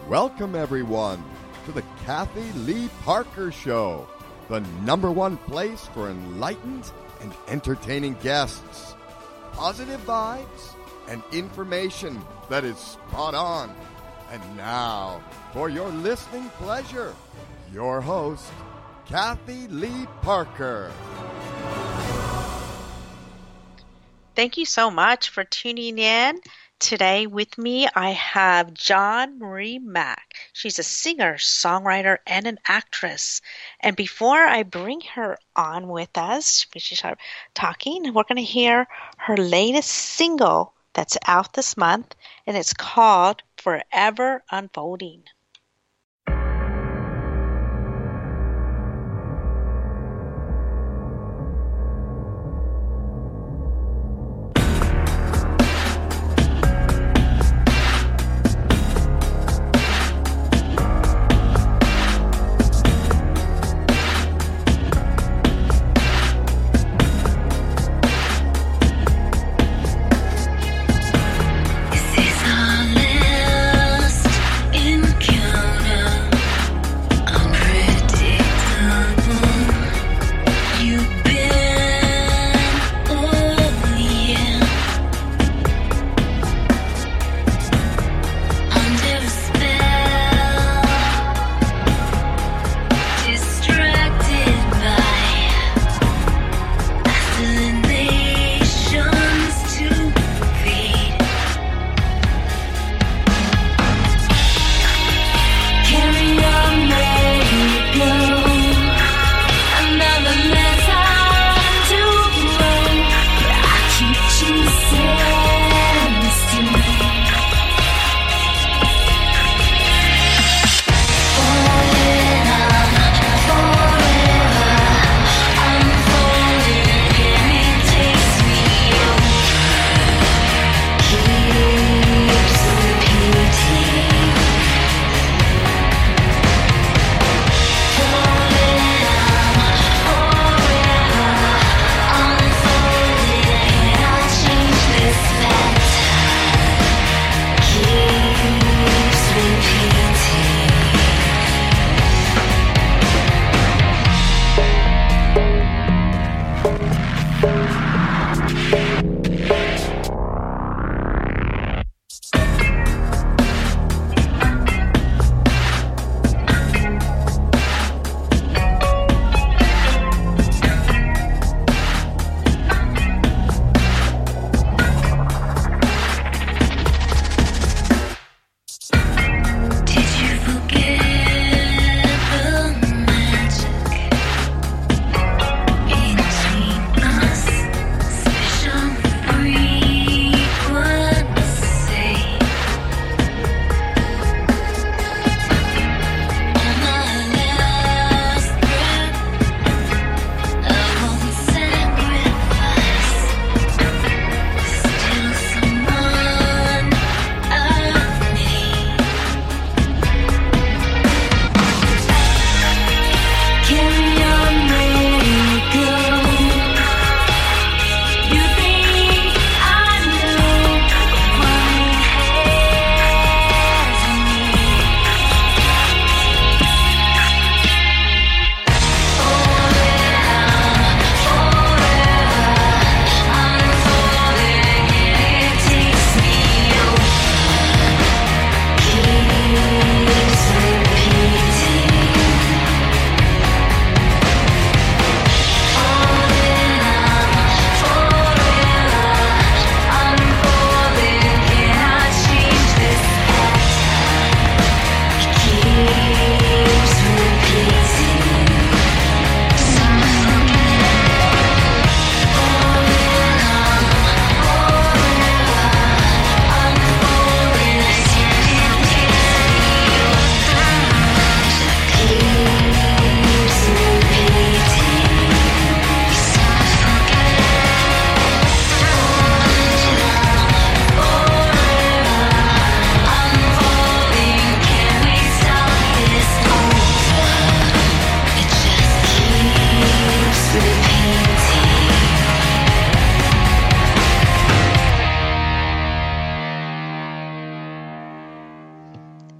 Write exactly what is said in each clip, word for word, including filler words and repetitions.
Welcome, everyone, to the Kathy Lee Parker Show, the number one place for enlightened and entertaining guests, positive vibes, and information that is spot on. And now, for your listening pleasure, your host, Kathy Lee Parker. Thank you so much for tuning in. Today with me, I have John Marie Mack. She's a singer, songwriter, and an actress. And before I bring her on with us, we should start talking, we're going to hear her latest single that's out this month, and it's called Forever Unfolding. In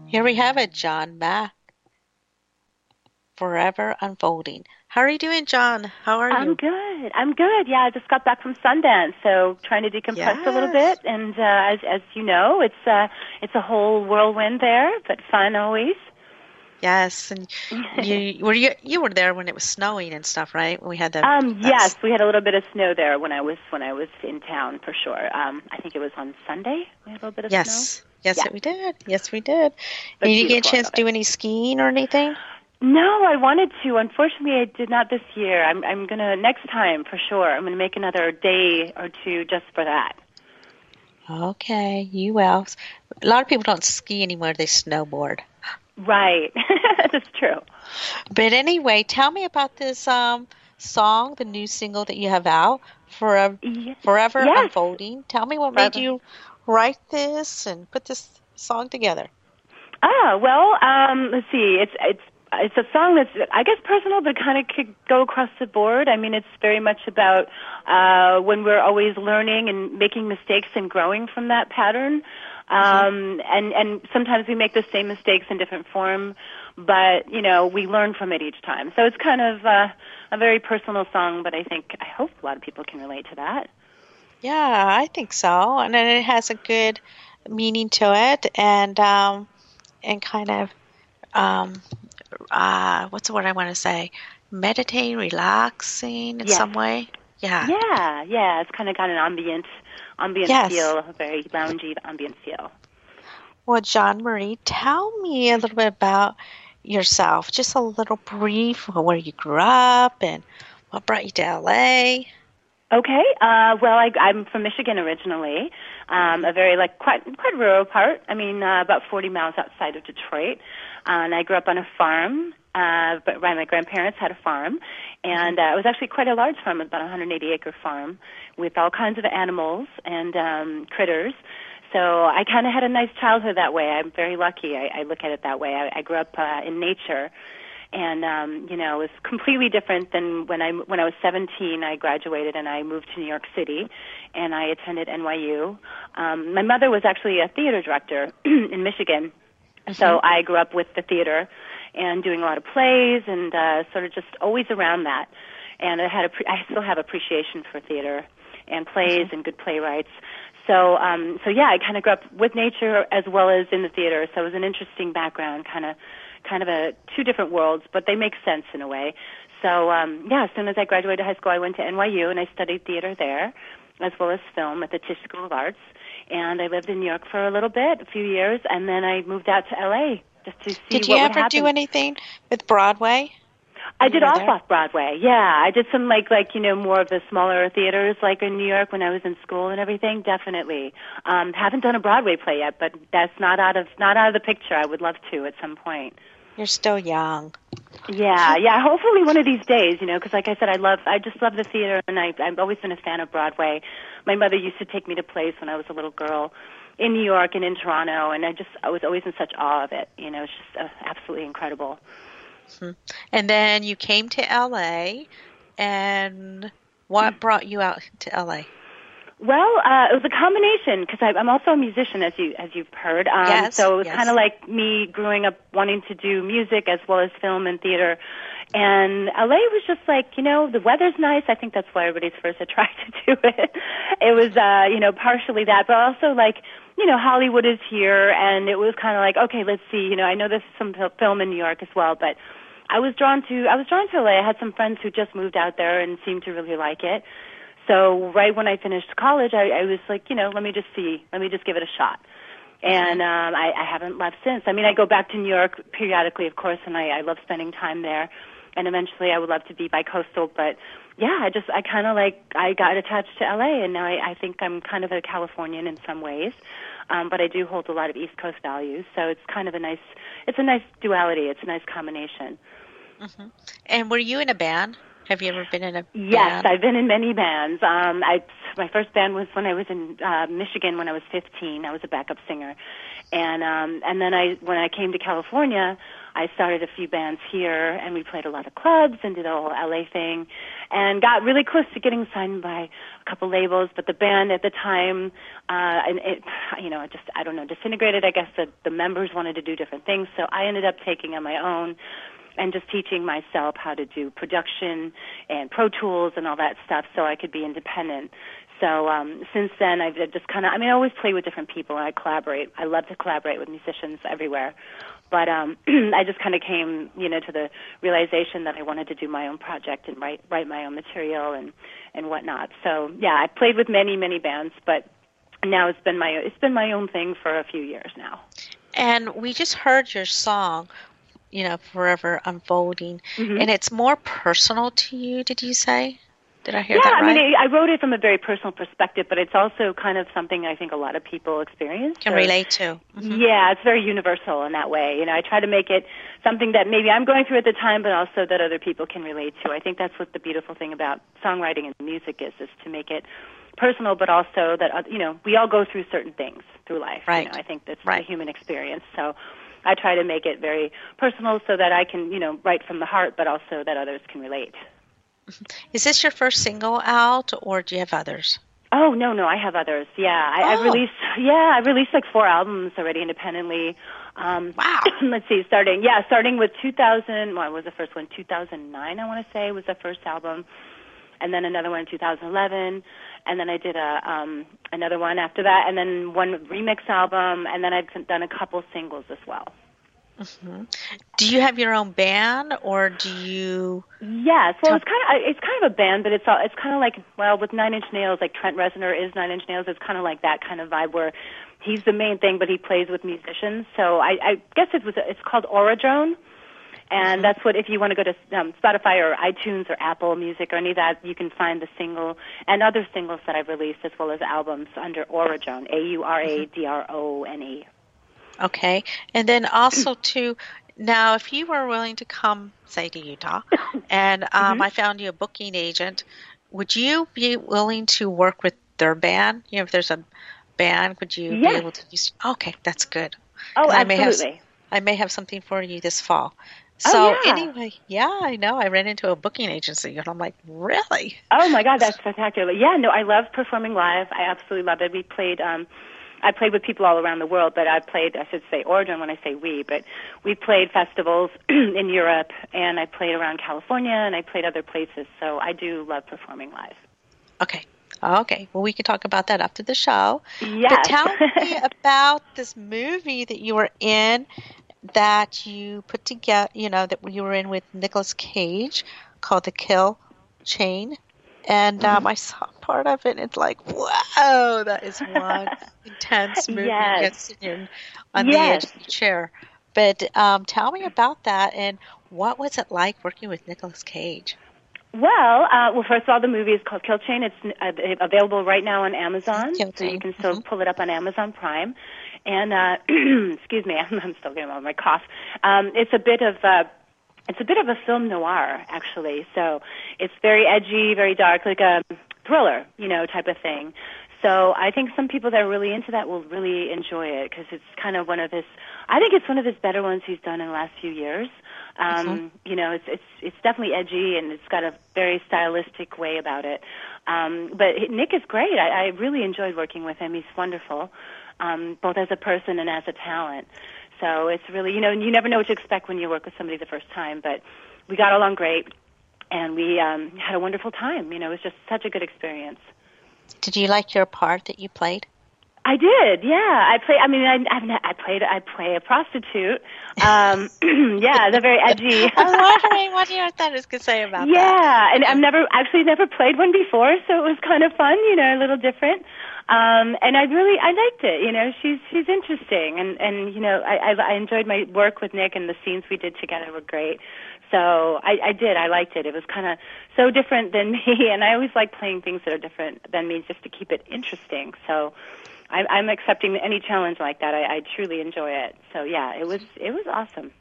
Here we have it, John Mack, Forever Unfolding. How are you doing, John? How are I'm you? good. I'm good. Yeah, I just got back from Sundance, so trying to decompress Yes. a little bit. And uh, as as you know, it's uh, it's a whole whirlwind there, but fun always. Yes, and you were you you were there when it was snowing and stuff, right? We had the Um, that's- yes, we had a little bit of snow there when I was when I was in town for sure. Um, I think it was on Sunday. We had a little bit of yes, snow. yes, Yeah. we did. Yes, we did. But And you didn't get a beautiful, I chance love to do it. any skiing or anything? No, I wanted to. Unfortunately, I did not this year. I'm I'm gonna next time for sure. I'm gonna make another day or two just for that. Okay, you will. A lot of people don't ski anymore; they snowboard. Right, that's true. But anyway, tell me about this um song, the new single that you have out, Forever, Ye- Forever yes. Unfolding. Tell me what Forever. made you write this and put this song together. Ah, well, um, let's see. It's it's it's a song that's, I guess, personal, but kind of could go across the board. I mean, it's very much about uh, when we're always learning and making mistakes and growing from that pattern. Um, and and sometimes we make the same mistakes in different form, but you know we learn from it each time. So it's kind of uh, a very personal song, but I think I hope a lot of people can relate to that. Yeah, I think so. And then it has a good meaning to it, and um, and kind of um, uh, what's the word I want to say? Meditating, relaxing in Yes. some way. Yeah. Yeah, yeah. It's kind of got an ambient ambient Yes. feel, a very loungy ambient feel. Well, John Marie, tell me a little bit about yourself. Just a little brief of where you grew up and what brought you to L A. Okay. Uh, well, I, I'm from Michigan originally, um, a very like quite quite rural part. I mean, uh, about forty miles outside of Detroit, uh, and I grew up on a farm. Uh, but my grandparents had a farm, and uh, it was actually quite a large farm, about a one hundred eighty acre farm, with all kinds of animals and um, critters. So I kind of had a nice childhood that way. I'm very lucky. I, I look at it that way. I, I grew up uh, in nature. And um, you know, it was completely different than when I when I was seventeen. I graduated and I moved to New York City, and I attended N Y U. Um, my mother was actually a theater director in Michigan, so I grew up with the theater and doing a lot of plays and uh, sort of just always around that. And I had a, I still have appreciation for theater and plays and good playwrights. So, um, so yeah, I kind of grew up with nature as well as in the theater. So it was an interesting background, kind of. kind of a two different worlds, but they make sense in a way. So, um, yeah, as soon as I graduated high school, I went to N Y U and I studied theater there, as well as film at the Tisch School of Arts. And I lived in New York for a little bit, a few years, and then I moved out to L A just to see Did what you would ever happen. do anything with Broadway? I when did you were off there? off Broadway. Yeah, I did some like like you know more of the smaller theaters like in New York when I was in school and everything. Definitely, um, haven't done a Broadway play yet, but that's not out of not out of the picture. I would love to at some point. You're still young. Yeah, yeah. Hopefully one of these days, you know, because like I said, I love, I just love the theater, and I, I've always been a fan of Broadway. My mother used to take me to plays when I was a little girl in New York and in Toronto, and I just, I was always in such awe of it. You know, it's just uh, absolutely incredible. And then you came to L A, and what brought you out to L A? Well, uh, it was a combination because I'm also a musician, as you as you've heard. Um, Yes, so it was yes. kind of like me growing up wanting to do music as well as film and theater. And L A was just like, you know, the weather's nice. I think that's why everybody's first attracted to it. It was, uh, you know, partially that, but also like, you know, Hollywood is here, and it was kind of like, okay, let's see. You know, I know there's some fil- film in New York as well, but I was drawn to I was drawn to L A. I had some friends who just moved out there and seemed to really like it. So right when I finished college, I, I was like, you know, let me just see, let me just give it a shot. And um, I, I haven't left since. I mean, I go back to New York periodically, of course, and I, I love spending time there. And eventually, I would love to be bi-coastal. But yeah, I just I kind of like I got attached to L A, and now I, I think I'm kind of a Californian in some ways. Um, but I do hold a lot of East Coast values, so it's kind of a nice it's a nice duality. It's a nice combination. Mm-hmm. And were you in a band? Have you ever been in a Yes, band? I've been in many bands. Um, I my first band was when I was in uh, Michigan when I was fifteen. I was a backup singer, And um, and then I when I came to California, I started a few bands here, and we played a lot of clubs and did the whole L A thing, and got really close to getting signed by a couple labels. But the band at the time, uh, and it, you know, it just I don't know, disintegrated. I guess the the members wanted to do different things, so I ended up taking on my own and just teaching myself how to do production and Pro Tools and all that stuff, so I could be independent. So um, since then, I've just kind of, I mean, I always play with different people, and I collaborate. I love to collaborate with musicians everywhere. But um, I just kind of came, you know, to the realization that I wanted to do my own project and write write my own material and, and whatnot. So, yeah, I played with many, many bands, but now it's been my it's been my own thing for a few years now. And we just heard your song, you know, Forever Unfolding, Mm-hmm. and it's more personal to you, did you say? Did I hear yeah, that right? I mean, I wrote it from a very personal perspective, but it's also kind of something I think a lot of people experience. Can so, relate to. Mm-hmm. Yeah, it's very universal in that way. You know, I try to make it something that maybe I'm going through at the time, but also that other people can relate to. I think that's what the beautiful thing about songwriting and music is, is to make it personal, but also that, uh, you know, we all go through certain things through life. Right. You know, I think that's right. the human experience. So I try to make it very personal so that I can, you know, write from the heart, but also that others can relate. Is this your first single out, or do you have others? Oh, no, no, I have others. Yeah, I, Oh. I've released, yeah, I've released like four albums already independently. Um, Wow. let's see, starting, yeah, starting with two thousand, well, what was the first one? two thousand nine, I want to say, was the first album. And then another one in two thousand eleven. And then I did a, um, another one after that. And then one remix album. And then I've done a couple singles as well. Mm-hmm. Do you have your own band, or do you? Yes, well, it's kind of it's kind of a band, but it's all, it's kind of like, well, with Nine Inch Nails, like Trent Reznor is Nine Inch Nails. It's kind of like that kind of vibe where he's the main thing, but he plays with musicians. So I, I guess it was it's called Auradrone, and Mm-hmm. that's what if you want to go to um, Spotify or iTunes or Apple Music or any of that, you can find the single and other singles that I've released as well as albums under Auradrone, A U R A D R O N E. Okay, and then also too. Now, if you were willing to come, say, to Utah, and um, Mm-hmm. I found you a booking agent, would you be willing to work with their band? You know, if there's a band, would you Yes. be able to use? Okay, that's good. Oh, 'Cause I may have, absolutely. I may have something for you this fall. Oh, So yeah. anyway, yeah, I know. I ran into a booking agency, and I'm like, really? Oh my God, that's spectacular! Yeah, no, I love performing live. I absolutely love it. We played. Um, I played with people all around the world, but I played. I should say Auradrone when I say we, but we played festivals in Europe, and I played around California, and I played other places. So I do love performing live. Okay. Okay. Well, we can talk about that after the show. Yes. But tell me about this movie that you were in, that you put together, you know, that you were in with Nicolas Cage, called The Kill Chain. And um, I saw part of it, and it's like, whoa, that is one intense movie. Yes. You're sitting on Yes. the edge of the chair. But um, tell me about that, and what was it like working with Nicolas Cage? Well, uh, well, first of all, the movie is called Kill Chain. It's uh, available right now on Amazon, Kill so you Chain. can still Mhm. pull it up on Amazon Prime. And uh, excuse me, I'm, I'm still getting over my cough. Um, it's a bit of uh, it's a bit of a film noir, actually. So it's very edgy, very dark, like a thriller, you know, type of thing. So I think some people that are really into that will really enjoy it because it's kind of one of his. I think it's one of his better ones he's done in the last few years. Um, Mm-hmm. You know, it's it's it's definitely edgy and it's got a very stylistic way about it. Um, but Nick is great. I, I really enjoyed working with him. He's wonderful, um, both as a person and as a talent. So it's really, you know, you never know what to expect when you work with somebody the first time. But we got along great, and we um, had a wonderful time. You know, it was just such a good experience. Did you like your part that you played? I did, yeah. I play. I mean, I I've, I played. I play a prostitute. Um, yeah, they're very edgy. I'm wondering what you thought I was going to say about that. Yeah, and I've never actually never played one before, so it was kind of fun. You know, a little different. Um, and I really I liked it. You know, she's she's interesting, and and you know, I I, I enjoyed my work with Nick, and the scenes we did together were great. So I, I did. I liked it. It was kind of so different than me, and I always like playing things that are different than me, just to keep it interesting. So I, I'm accepting any challenge like that. I, I truly enjoy it. So yeah, it was it was awesome.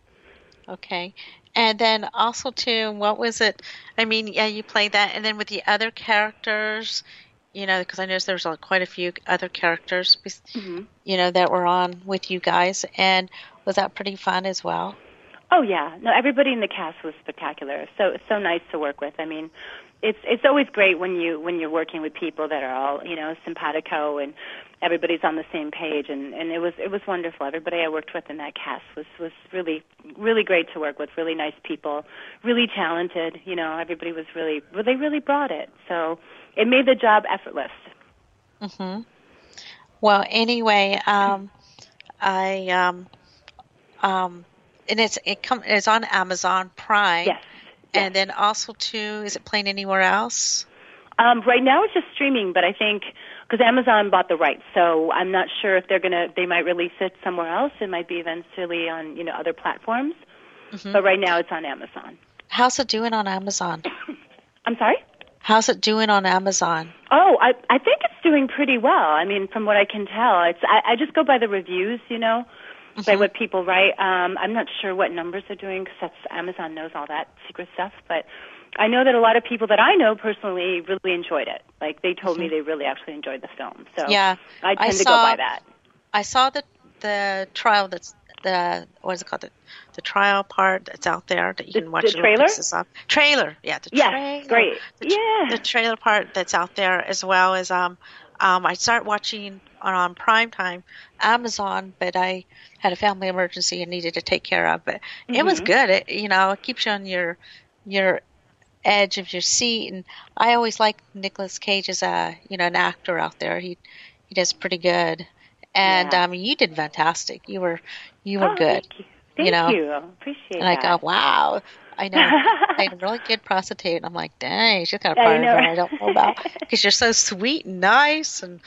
Okay. And then also, too, what was it? I mean, yeah, you played that. And then with the other characters, you know, because I noticed there was uh, quite a few other characters, Mm-hmm. you know, that were on with you guys. And was that pretty fun as well? Oh yeah, no, everybody in the cast was spectacular. So so nice to work with. I mean, it's it's always great when you when you're working with people that are all, you know, simpatico and everybody's on the same page, and, and it was it was wonderful. Everybody I worked with in that cast was was really really great to work with. Really nice people, really talented. You know, everybody was really well, they really brought it. So it made the job effortless. Mhm. Well, anyway, um, I um, um, and it's it come it's on Amazon Prime. Yes. And then also too, is it playing anywhere else? Um, right now it's just streaming, but I think because Amazon bought the rights, so I'm not sure if they're gonna. They might release it somewhere else. It might be eventually on you know other platforms, Mm-hmm. but right now it's on Amazon. How's it doing on Amazon? I'm sorry. How's it doing on Amazon? Oh, I I think it's doing pretty well. I mean, from what I can tell, it's I, I just go by the reviews, you know, mm-hmm. by what people write. Um, I'm not sure what numbers they're doing because Amazon knows all that secret stuff, but I know that a lot of people that I know personally really enjoyed it. Like they told mm-hmm. me they really actually enjoyed the film. So yeah, I tend I to saw, go by that. I saw the the trial that's the what is it called the the trial part that's out there that you the, can watch. The trailer. Up. Trailer, yeah, the yes, trailer. Great. The, yeah, the trailer part that's out there as well as um um I started watching on, on Primetime Amazon, but I had a family emergency and needed to take care of. But mm-hmm. it was good. It you know it keeps you on your your edge of your seat, and I always like Nicolas Cage as a you know an actor out there. He he does pretty good, and yeah. um you did fantastic. You were you were oh, good. Thank you. Thank you know, you. Appreciate and I that. go, wow. I know. I had a really good prostitute, and I'm like, dang, she's got a part of her I don't know about because you're so sweet and nice. And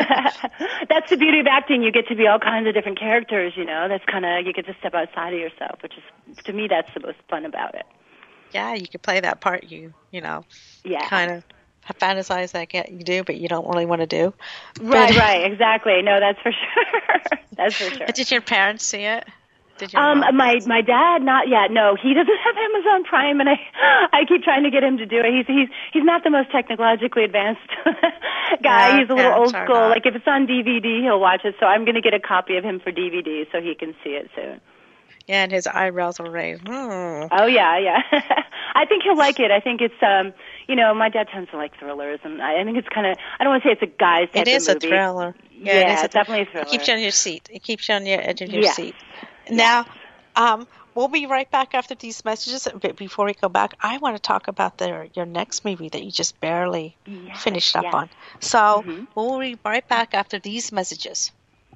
that's the beauty of acting. You get to be all kinds of different characters. You know, that's kind of you get to step outside of yourself, which is to me that's the most fun about it. Yeah, you could play that part you you know, yeah. kind of fantasize that you do, but you don't really want to do. Right, but, right, exactly. No, that's for sure. That's for sure. Did your parents see it? Did your um, mom? my my dad, not yet. No, he doesn't have Amazon Prime, and I I keep trying to get him to do it. He's he's he's not the most technologically advanced guy. Yeah, he's a little old school. Not. Like if it's on D V D, he'll watch it. So I'm going to get a copy of him for D V D so he can see it soon. Yeah, and his eyebrows will raise. Hmm. Oh yeah, yeah. I think he'll like it. I think it's um, you know, my dad tends to like thrillers, and I, I think it's kind of. I don't want to say it's a guy's type It is of a movie. thriller. Yeah, yeah it is it's definitely a thriller. It keeps you on your seat. It keeps you on your edge of your yes. seat. Now, um, we'll be right back after these messages. But before we go back, I want to talk about the, your next movie that you just barely yes, finished up yes. on. So mm-hmm. we'll be right back after these messages.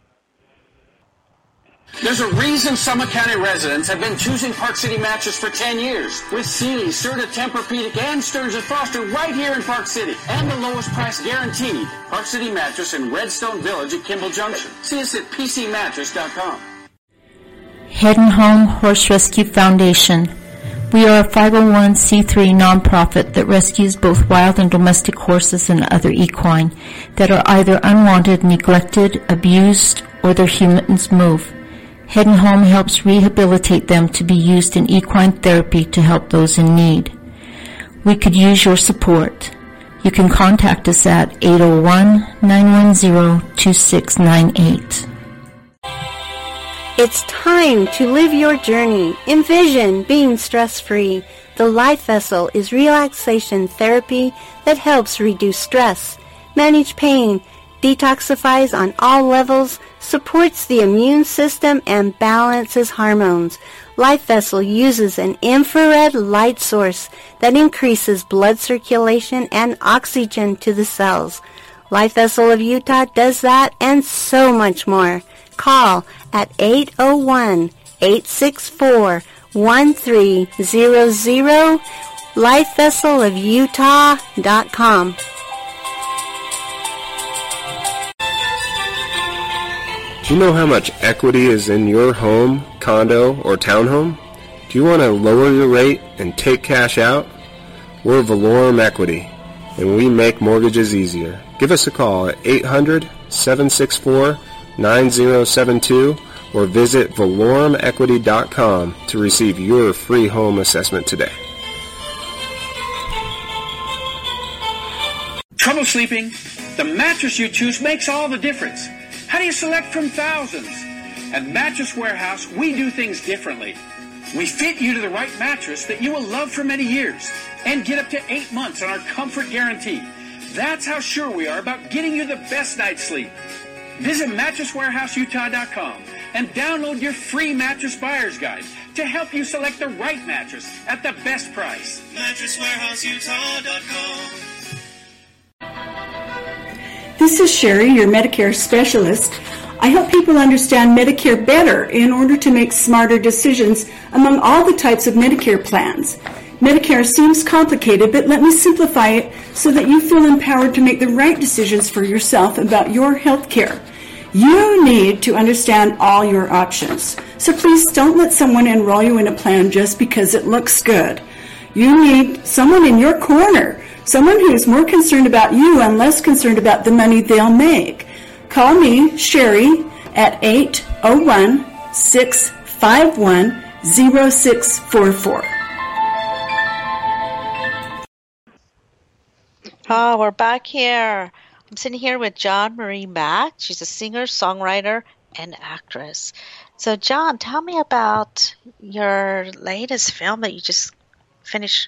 There's a reason Summit County residents have been choosing Park City Mattress for ten years. With Sealy, Serta, Tempur-Pedic, and Stearns and Foster right here in Park City. And the lowest price guaranteed. Park City Mattress in Redstone Village at Kimball Junction. See us at p c mattress dot com. Head and Home Horse Rescue Foundation. We are a five oh one c three nonprofit that rescues both wild and domestic horses and other equine that are either unwanted, neglected, abused, or their humans move. Head and Home helps rehabilitate them to be used in equine therapy to help those in need. We could use your support. You can contact us at eight oh one, nine one zero, two six nine eight. It's time to live your journey. Envision being stress-free. The Life Vessel is relaxation therapy that helps reduce stress, manage pain, detoxifies on all levels, supports the immune system, and balances hormones. Life Vessel uses an infrared light source that increases blood circulation and oxygen to the cells. Life Vessel of Utah does that and so much more. Call at eight oh one, eight six four, one three zero zero, life vessel of utah dot com. Do you know how much equity is in your home, condo, or townhome? Do you want to lower your rate and take cash out? We're Valorum Equity, and we make mortgages easier. Give us a call at eight hundred, seven six four, nine zero seven two or visit valorum equity dot com to receive your free home assessment today. Trouble sleeping? The mattress you choose makes all the difference. How do you select from thousands? At Mattress Warehouse, we do things differently. We fit you to the right mattress that you will love for many years and get up to eight months on our comfort guarantee. That's how sure we are about getting you the best night's sleep. Visit mattress warehouse utah dot com and download your free mattress buyer's guide to help you select the right mattress at the best price. mattress warehouse utah dot com. This is Sherry, your Medicare specialist. I help people understand Medicare better in order to make smarter decisions among all the types of Medicare plans. Medicare seems complicated, but let me simplify it so that you feel empowered to make the right decisions for yourself about your health care. You need to understand all your options. So please don't let someone enroll you in a plan just because it looks good. You need someone in your corner, someone who is more concerned about you and less concerned about the money they'll make. Call me, Sherry, at eight oh one, six five one, oh six four four. Oh, we're back here. I'm sitting here with John Marie Mack. She's a singer, songwriter, and actress. So, John, tell me about your latest film that you just finished.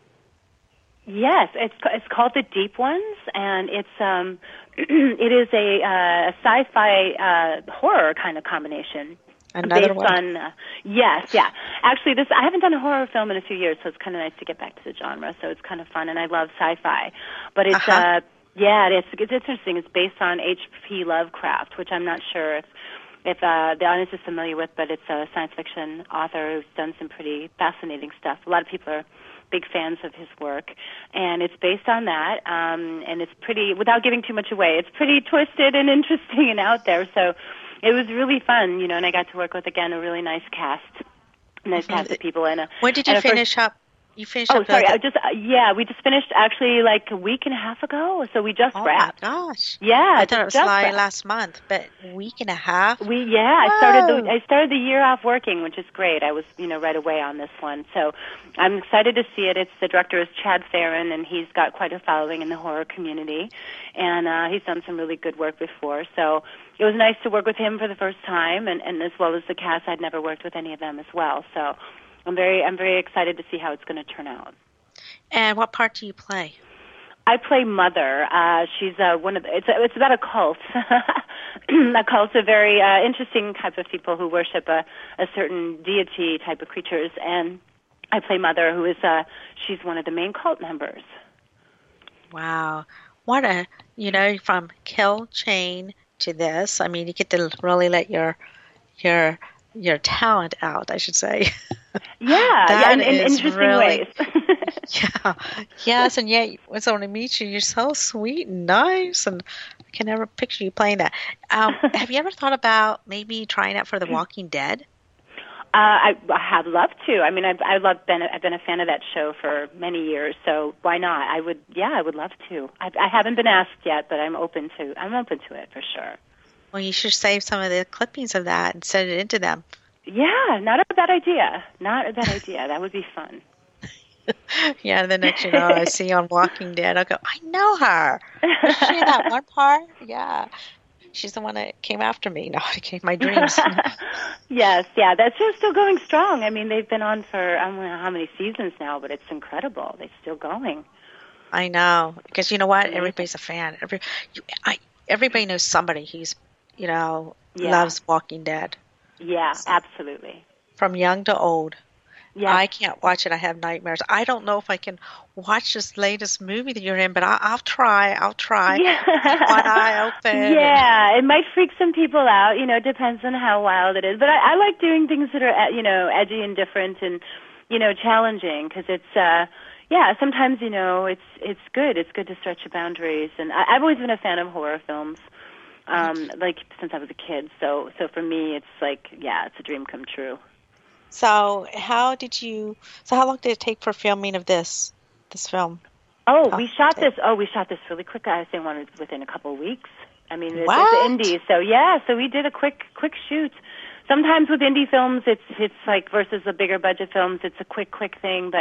Yes, it's it's called The Deep Ones, and it's um, it is a, uh, a sci-fi uh, horror kind of combination. Another based one. on, uh, yes, yeah. Actually, this I haven't done a horror film in a few years, so it's kind of nice to get back to the genre. So it's kind of fun, and I love sci-fi. But it's, Uh-huh. uh, yeah, it's it's interesting. It's based on H P Lovecraft, which I'm not sure if if uh, the audience is familiar with, but it's a science fiction author who's done some pretty fascinating stuff. A lot of people are big fans of his work, and it's based on that, um, and it's pretty, without giving too much away, it's pretty twisted and interesting and out there, so it was really fun, you know, and I got to work with, again, a really nice cast, nice cast of people. And a, When did you and a finish first, up? You finished Oh, up sorry, the, I just, uh, yeah, we just finished actually like a week and a half ago, so we just Oh, wrapped. my gosh. Yeah, I thought it was just like wrapped. last month, but a week and a half? We yeah, I started the Whoa. I started the year off working, which is great. I was you know right away on this one, so I'm excited to see it. It's the director is Chad Farron, and he's got quite a following in the horror community, and uh, he's done some really good work before. So it was nice to work with him for the first time, and, and as well as the cast. I'd never worked with any of them as well, so I'm very I'm very excited to see how it's going to turn out. And what part do you play? I play Mother. Uh, she's uh, one of the, it's a, it's about a cult. A cult's a very uh, interesting type of people who worship a, a certain deity type of creatures, and I play Mother, who is uh, she's one of the main cult members. Wow. What a, you know, from Kill Chain to this, I mean, you get to really let your your your talent out, I should say. Yeah, That yeah, in, in is interesting really- ways. Yeah. Yes, and yet when someone meets you, you're so sweet and nice, and I can never picture you playing that. Um, have you ever thought about maybe trying out for The Walking Dead? Uh, I, I have loved to. I mean, I've I love been I've been a fan of that show for many years. So why not? I would. Yeah, I would love to. I, I haven't been asked yet, but I'm open to. I'm open to it for sure. Well, you should save some of the clippings of that and send it into them. Yeah, not a bad idea. Not a bad idea. That would be fun. Yeah, the next you know, I see you on Walking Dead, I'll go, I know her. Was she in that one part? Yeah. She's the one that came after me. No, it came my dreams. Yes, yeah, that show's still going strong. I mean, they've been on for I don't know how many seasons now, but it's incredible. They're still going. I know. Because you know what? Everybody's a fan. Every, you, I, everybody knows somebody who's, you know, Yeah. loves Walking Dead. Yeah, absolutely. From young to old. Yeah. I can't watch it. I have nightmares. I don't know if I can watch this latest movie that you're in, but I, I'll try. I'll try. Yeah. One eye open. Yeah, it might freak some people out. You know, it depends on how wild it is. But I, I like doing things that are, you know, edgy and different and, you know, challenging because it's, uh, yeah, sometimes, you know, it's it's good. It's good to stretch your boundaries. And I, I've always been a fan of horror films, um, like since I was a kid. So, so for me, it's like, yeah, it's a dream come true. So how did you, so how long did it take for filming of this, this film? Oh, Oh, we shot okay. this. Oh, we shot this really quick. I think one within a couple of weeks. I mean, it's, What? it's indie, so yeah. So we did a quick, quick shoot. Sometimes with indie films, it's it's like versus the bigger budget films, it's a quick, quick thing. But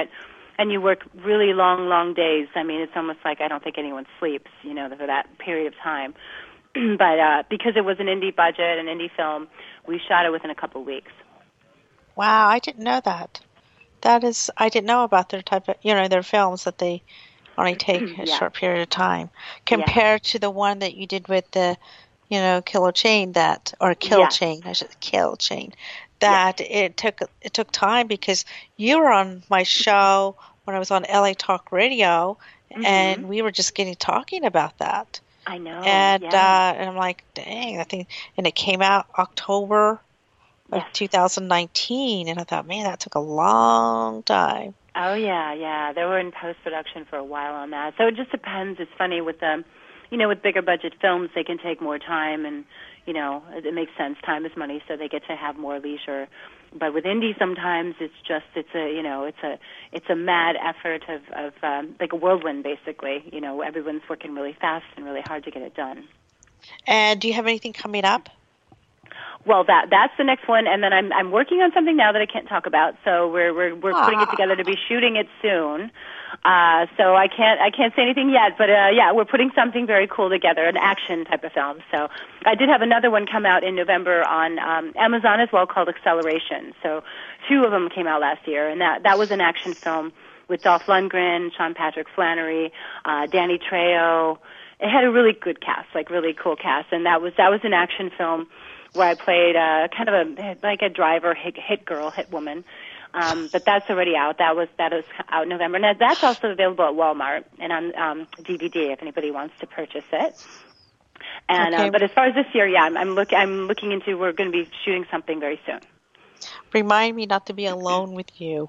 and you work really long, long days. I mean, it's almost like I don't think anyone sleeps, you know, for that period of time. But uh, because it was an indie budget, an indie film, we shot it within a couple of weeks. Wow, I didn't know that. That is, I didn't know about their type of, you know, their films that they only take a Yeah. short period of time compared to the one that you did with the, you know, Killer Chain that, or Kill Yeah. Chain, I should Kill Chain, that it took it took time because you were on my show when I was on L A Talk Radio, Mhm. and we were just getting talking about that, I know. and yeah. uh, and I'm like, dang, I think, and it came out October of Yes. two thousand nineteen, and I thought, man, that took a long time. Oh yeah, yeah. They were in post production for a while on that. So it just depends. It's funny with them, you know, with bigger budget films, they can take more time, and you know, it, it makes sense. Time is money, so they get to have more leisure. But with indie, sometimes it's just it's a you know it's a it's a mad effort of of um, like a whirlwind basically. You know, everyone's working really fast and really hard to get it done. And do you have anything coming up? Well, that that's the next one, and then I'm I'm working on something now that I can't talk about. So we're we're we're putting it together to be shooting it soon. Uh, so I can't I can't say anything yet, but uh, yeah, we're putting something very cool together, an action type of film. So I did have another one come out in November on um, Amazon as well called Acceleration. So two of them came out last year, and that that was an action film with Dolph Lundgren, Sean Patrick Flannery, uh, Danny Trejo. It had a really good cast, like really cool cast, and that was that was an action film where I played uh, kind of a like a driver, hit, hit girl, hit woman. Um, but that's already out. That was that is out in November. Now that's also available at Walmart and on um, D V D if anybody wants to purchase it. And Okay. uh, but as far as this year, yeah, I'm, I'm look I'm looking into. We're going to be shooting something very soon. Remind me not to be alone with you.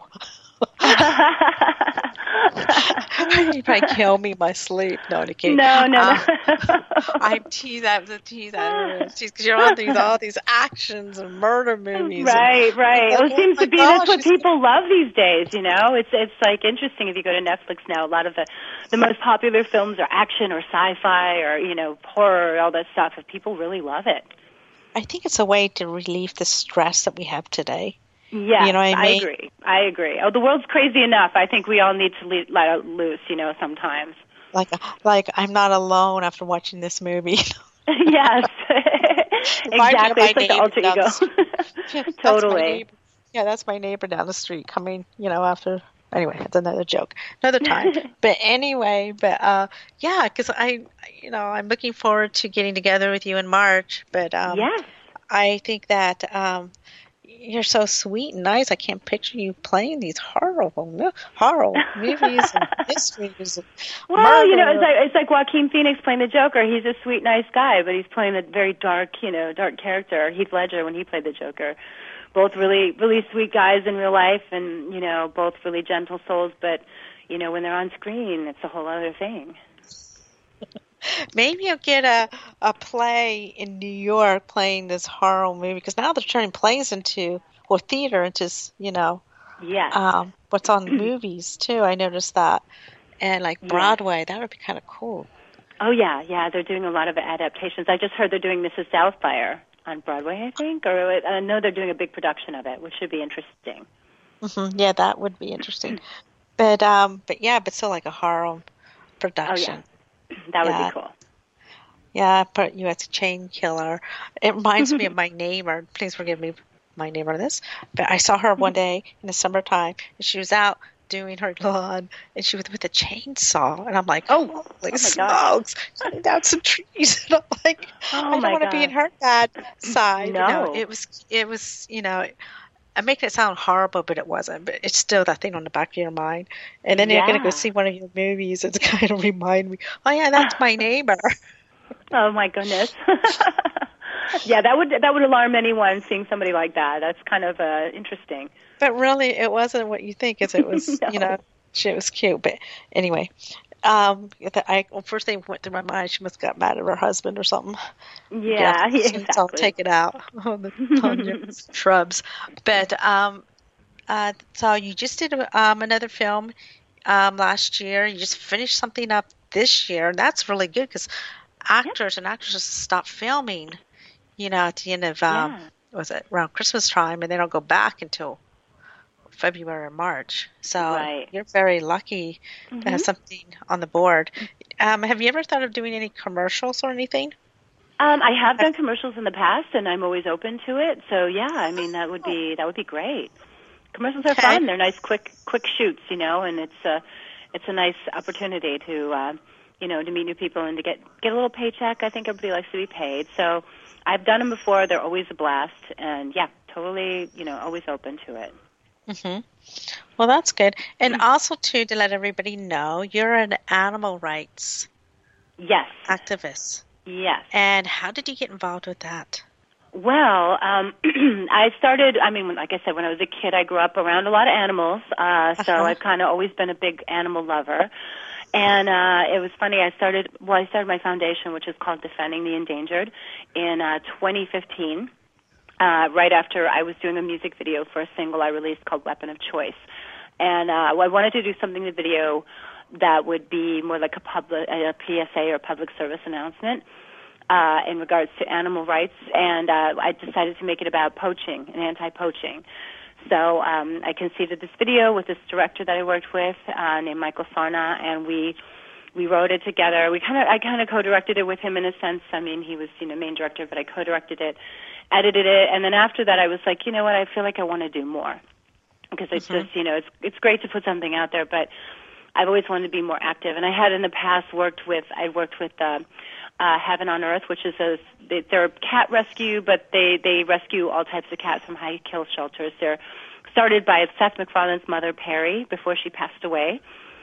You might kill me in my sleep. No, I'm kidding. No, no, Uh, no. I tease that, the tease that, because you're on these all these actions and murder movies. Right, right. Like, Well, it oh seems my to be gosh, that's what it's- people love these days. You know, it's it's like interesting if you go to Netflix now. A lot of the the most popular films are action or sci-fi or you know horror, all that stuff. And people really love it. I think it's a way to relieve the stress that we have today. Yeah, You know what I I mean? agree. I agree. Oh, the world's crazy enough. I think we all need to le- let it loose. You know, sometimes. Like, like I'm not alone after watching this movie. Yes, exactly. It's like the alter down the ego. street. Yeah, that's my Totally. neighbor. Yeah, that's my neighbor down the street coming, you know, after. Anyway, that's another joke, another time. But anyway, but uh, yeah, because I, you know, I'm looking forward to getting together with you in March. But um, Yes. I think that um, you're so sweet and nice. I can't picture you playing these horrible, mo- horrible movies and mysteries. And Well, you know, murder. it's like it's like Joaquin Phoenix playing the Joker. He's a sweet, nice guy, but he's playing a very dark, you know, dark character. Heath Ledger when he played the Joker. Both really, really sweet guys in real life, and you know, both really gentle souls. But you know, when they're on screen, it's a whole other thing. Maybe you'll get a, a play in New York playing this horror movie, because now they're turning plays into, or theater into, you know, Yeah. um, what's on movies too. I noticed that. And like Yeah. Broadway, that would be kind of cool. Oh yeah, yeah. They're doing a lot of adaptations. I just heard they're doing Missus Doubtfire on Broadway, I think, or I know they're doing a big production of it, which should be interesting. hmm Yeah, that would be interesting. But um, but yeah, but still like a horror production. That would Yeah. be cool. Yeah, but you as a chain killer. It reminds me of my neighbor. Please forgive me, my neighbor, this. But I saw her one day in the summertime, and she was out doing her lawn, and she was with a chainsaw. And I'm like, oh, holy my gosh. smokes, cutting down some trees. And I'm like, Oh, I don't my want to be in gosh. her bad side. You know, No. it was, it was, you know, I'm making it sound horrible, but it wasn't. But it's still that thing on the back of your mind. And then you're going to go Yeah. see one of your movies. It's kind of remind me, oh, yeah, that's my neighbor. Oh my goodness. Yeah, that would that would alarm anyone seeing somebody like that. That's kind of uh, interesting. But really, it wasn't what you think. Is it was, No. you know, she was cute. But anyway, um, the- I well, first thing went through my mind, she must have got mad at her husband or something. Yeah, so exactly. I'll take it out on the on your shrubs. But um, uh, so you just did um another film um last year. You just finished something up this year, and that's really good because actors and actresses stop filming, you know, at the end of um, Yeah. was it around Christmas time, and they don't go back until February or March. So Right. you're very lucky to have Mhm. something on the board. Um, have you ever thought of doing any commercials or anything? Um, I have done commercials in the past, and I'm always open to it. So yeah, I mean that would be that would be great. Commercials are Okay. fun. They're nice, quick, quick shoots, you know, and it's a it's a nice opportunity to uh, you know to meet new people and to get get a little paycheck. I think everybody likes to be paid. So I've done them before. They're always a blast, and yeah, totally, you know, always open to it. hmm Well, that's good. And also, too, to let everybody know, you're an animal rights Yes, activist. yes. And how did you get involved with that? Well, um, I started, I mean, when- like I said, when I was a kid, I grew up around a lot of animals, uh, so Uh-huh. I've kind of always been a big animal lover. And uh, it was funny, I started, well, I started my foundation, which is called Defending the Endangered, in uh, twenty fifteen, uh, right after I was doing a music video for a single I released called Weapon of Choice. And uh, I wanted to do something in the video that would be more like a, public, a P S A or public service announcement. Uh, in regards to animal rights, and uh, I decided to make it about poaching and anti-poaching. So um, I conceived this video with this director that I worked with uh, named Michael Sarna, and we we wrote it together. We kind of I kind of co-directed it with him in a sense. I mean, he was you know main director, but I co-directed it, edited it, and then after that, I was like, you know what, I feel like I want to do more because it's Mhm. just you know it's it's great to put something out there, but I've always wanted to be more active, and I had in the past worked with I worked with. Uh, Uh, Heaven on Earth, which is a they, they're a cat rescue, but they they rescue all types of cats from high kill shelters. They're started by Seth MacFarlane's mother, Perry, before she passed away,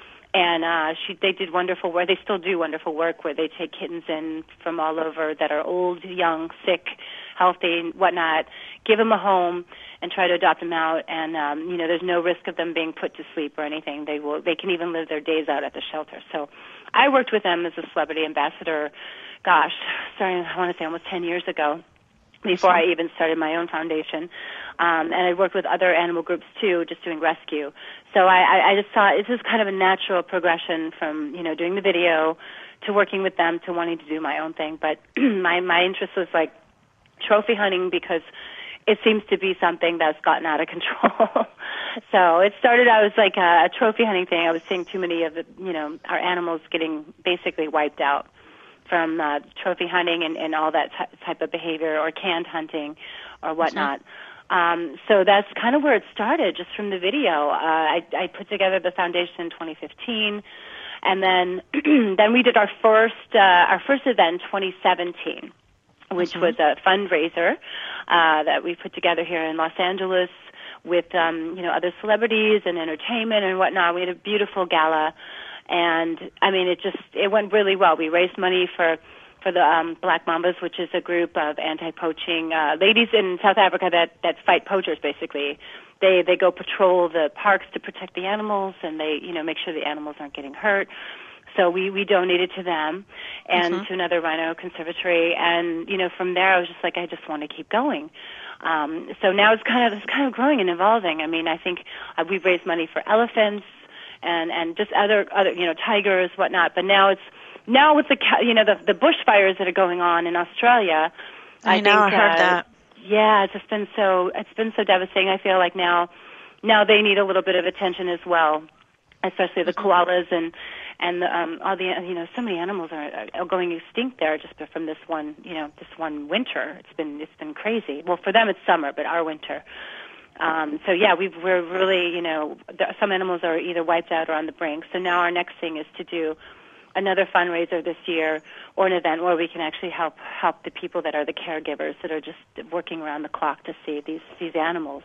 and uh, she they did wonderful work. They still do wonderful work where they take kittens in from all over that are old, young, sick, healthy, whatnot, give them a home, and try to adopt them out. And um, you know, there's no risk of them being put to sleep or anything. They will they can even live their days out at the shelter. So I worked with them as a celebrity ambassador. Gosh, sorry, I want to say almost ten years ago, before I even started my own foundation. Um, and I worked with other animal groups too, just doing rescue. So I, I, I just thought this is kind of a natural progression from, you know, doing the video to working with them to wanting to do my own thing. But my, my interest was like trophy hunting because it seems to be something that's gotten out of control. So it started out as like a, a trophy hunting thing. I was seeing too many of the, you know, our animals getting basically wiped out from uh, trophy hunting and, and all that t- type of behavior, or canned hunting or whatnot. Mm-hmm. Um, so that's kind of where it started, just from the video. Uh, I, I put together the foundation in twenty fifteen, and then then we did our first uh, our first event in twenty seventeen, which mm-hmm. was a fundraiser uh, that we put together here in Los Angeles with um, you know other celebrities and entertainment and whatnot. We had a beautiful gala. And I mean, it just it went really well. We raised money for for the um, Black Mambas, which is a group of anti-poaching uh, ladies in South Africa that that fight poachers. Basically, they they go patrol the parks to protect the animals, and they you know make sure the animals aren't getting hurt. So we we donated to them and mm-hmm. to another rhino conservatory, and you know from there I was just like I just want to keep going. Um, so now it's kind of it's kind of growing and evolving. I mean, I think uh, we've raised money for elephants. And and just other other you know tigers, whatnot. But now it's now with the you know the the bushfires that are going on in Australia. I, I know think, I heard uh, that. Yeah, it's just been so it's been so devastating. I feel like now now they need a little bit of attention as well, especially the koalas and and the, um, all the you know so many animals are, are going extinct there just from this one you know this one winter. It's been it's been crazy. Well, for them it's summer, but our winter. Um, so yeah, we've, we're really, you know, th- some animals are either wiped out or on the brink. So now our next thing is to do another fundraiser this year, or an event where we can actually help help the people that are the caregivers that are just working around the clock to see these these animals.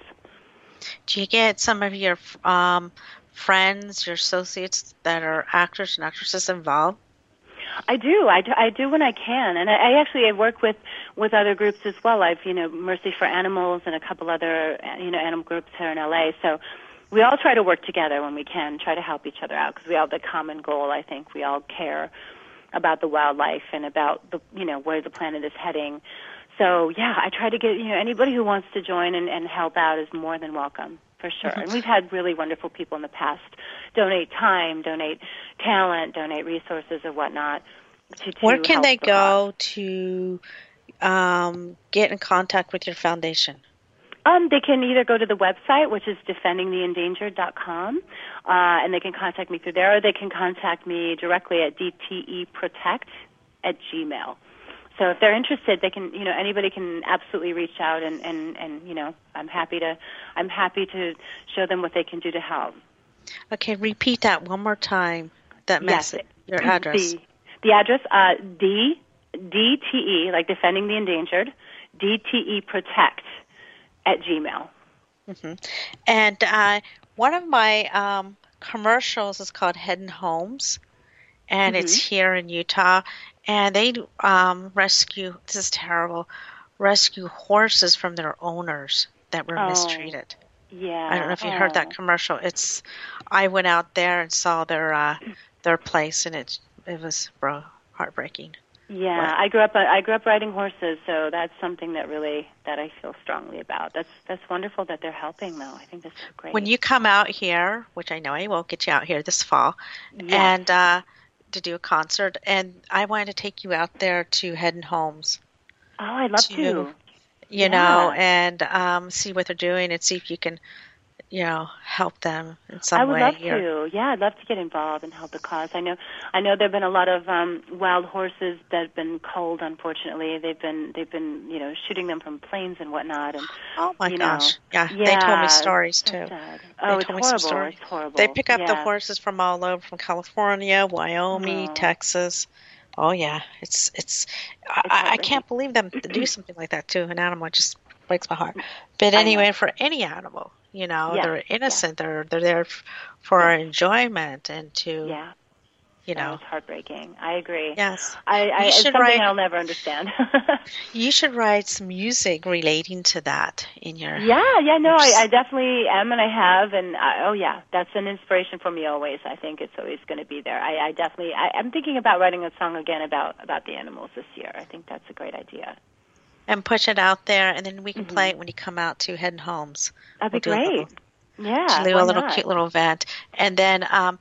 Do you get some of your um, friends, your associates that are actors and actresses involved? I do. I do, I do when I can, and I, I actually I work with, with other groups as well. I've you know Mercy for Animals and a couple other you know animal groups here in L A. So we all try to work together when we can, try to help each other out because we all have the common goal. I think we all care about the wildlife and about the you know where the planet is heading. So yeah, I try to get you know anybody who wants to join and, and help out is more than welcome. For sure. Mm-hmm. And we've had really wonderful people in the past donate time, donate talent, donate resources or whatnot. To, to Where can they the go cause. to um, get in contact with your foundation? Um, they can either go to the website, which is defending the endangered dot com, uh, and they can contact me through there, or they can contact me directly at d t e protect at gmail. So if they're interested, they can, you know, anybody can absolutely reach out, and, and, and you know, I'm happy to, I'm happy to show them what they can do to help. Okay, repeat that one more time. That message, yes. your address. The, the address, uh, D, D T E, like defending the endangered, D T E protect at Gmail. Mm-hmm. And uh, one of my um, commercials is called Hidden Homes, and mm-hmm. it's here in Utah. And they um, rescue, this is terrible, rescue horses from their owners that were oh, mistreated. Yeah. I don't know if you oh. heard that commercial. It's, I went out there and saw their uh, their place, and it it was bro, heartbreaking. Yeah, what? I grew up. I grew up riding horses, so that's something that really that I feel strongly about. That's that's wonderful that they're helping, though. I think that's so great. When you come out here, which I know I will get you out here this fall, yes. and uh, to do a concert, and I wanted to take you out there to Hidden Homes. Oh, I'd love to. to. You yeah. know, and um, see what they're doing, and see if you can, you know, help them in some way. I would way love here. to. Yeah, I'd love to get involved and help the cause. I know, I know there've been a lot of um, wild horses that have been culled. Unfortunately, they've been they've been you know shooting them from planes and whatnot. And oh my you gosh, know, yeah, yeah, they told me stories too. Sad. They Oh, it's told me horrible. some stories. It's horrible. They pick up yeah. the horses from all over, from California, Wyoming, Oh. Texas. Oh yeah, it's it's. It's I, I can't believe them to do something like that to an animal. It just breaks my heart. But anyway, for any animal, you know, Yeah. they're innocent. Yeah. They're they're there f- for our enjoyment and to, Yeah. you know. Oh, it's heartbreaking. I agree. Yes. I, I You it's should something write- I'll never understand. You should write some music relating to that in your. Yeah, yeah, no, I, I definitely am, and I have, and I, oh yeah, that's an inspiration for me always. I think it's always going to be there. I, I definitely, I, I'm thinking about writing a song again about about the animals this year. I think that's a great idea. And push it out there, and then we can Mm-hmm. play it when you come out to Hidden Homes. That'd be We'll do a great. little- Yeah, do why a little not? cute little event, and then um,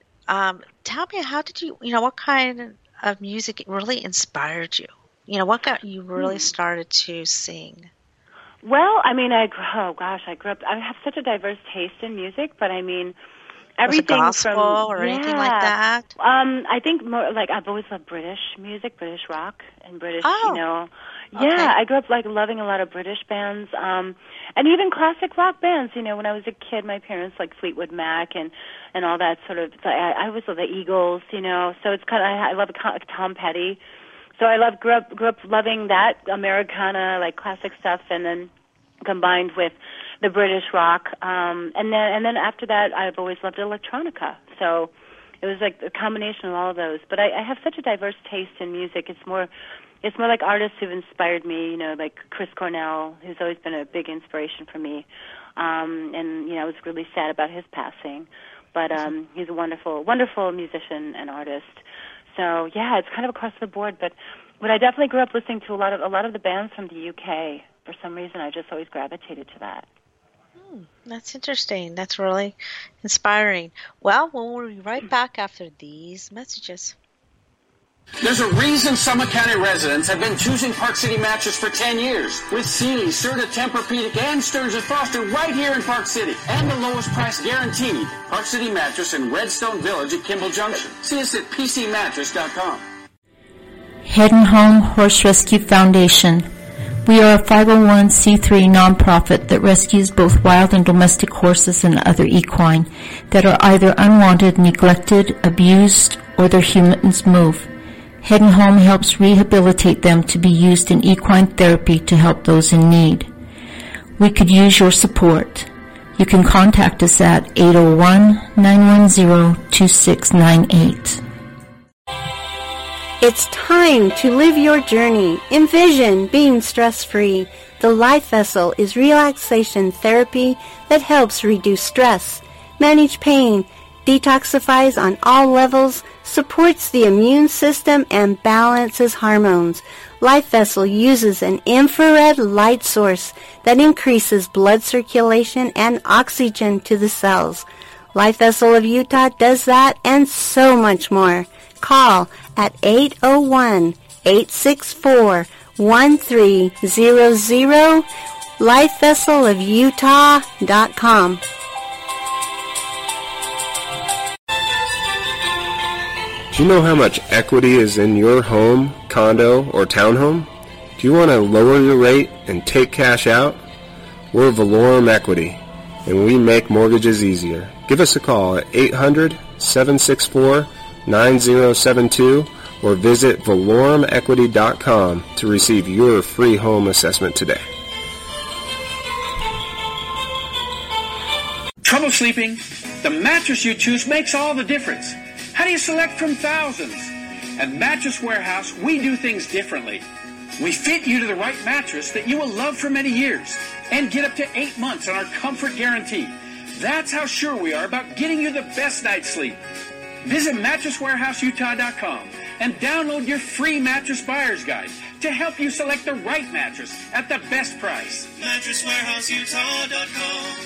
um, tell me, how did you, you know, what kind of music really inspired you? You know, what got you really Hmm. started to sing? Well, I mean, I gr- oh gosh, I grew up. I have such a diverse taste in music, but I mean, everything Was it gospel from or yeah. anything like that? Um, I think more like I've always loved British music, British rock, and British, Oh. you know. Okay. Yeah, I grew up like loving a lot of British bands, um, and even classic rock bands. You know, when I was a kid, my parents liked Fleetwood Mac and and all that sort of. I, I always love the Eagles, you know. So it's kind of I, I love Tom Petty. So I love grew up grew up loving that Americana, like classic stuff, and then combined with the British rock, um, and then and then after that, I've always loved electronica. So it was like a combination of all of those. But I, I have such a diverse taste in music. It's more, it's more like artists who've inspired me. You know, like Chris Cornell, who's always been a big inspiration for me. Um, and you know, I was really sad about his passing, but um, he's a wonderful, wonderful musician and artist. So yeah, it's kind of across the board. But but I definitely grew up listening to a lot of a lot of the bands from the U K. For some reason, I just always gravitated to that. Hmm, that's interesting. That's really inspiring. Well, we'll be right back after these messages. There's a reason Summit County residents have been choosing Park City Mattress for ten years. With Sealy, Serta, Tempur-Pedic, and Stearns and Foster right here in Park City. And the lowest price guaranteed. Park City Mattress in Redstone Village at Kimball Junction. See us at p c mattress dot com. Hidden Home Horse Rescue Foundation. We are a five oh one c three nonprofit that rescues both wild and domestic horses and other equine that are either unwanted, neglected, abused, or their humans move. Hidden Home helps rehabilitate them to be used in equine therapy to help those in need. We could use your support. You can contact us at eight oh one, nine one zero, two six nine eight. It's time to live your journey. Envision being stress-free. The Life Vessel is relaxation therapy that helps reduce stress, manage pain, detoxifies on all levels, supports the immune system, and balances hormones. Life Vessel uses an infrared light source that increases blood circulation and oxygen to the cells. Life Vessel of Utah does that and so much more. Call at eight oh one, eight six four, one three zero zero life vessel of utah dot com. Do you know how much equity is in your home, condo, or townhome? Do you want to lower your rate and take cash out? We're Valorum Equity, and we make mortgages easier. Give us a call at eight hundred, seven six four, nine zero seven two or visit valorum equity dot com to receive your free home assessment today. Trouble sleeping? The mattress you choose makes all the difference. How do you select from thousands? At Mattress Warehouse, we do things differently. We fit you to the right mattress that you will love for many years and get up to eight months on our comfort guarantee. That's how sure we are about getting you the best night's sleep. Visit mattress warehouse utah dot com and download your free mattress buyer's guide to help you select the right mattress at the best price. mattress warehouse utah dot com.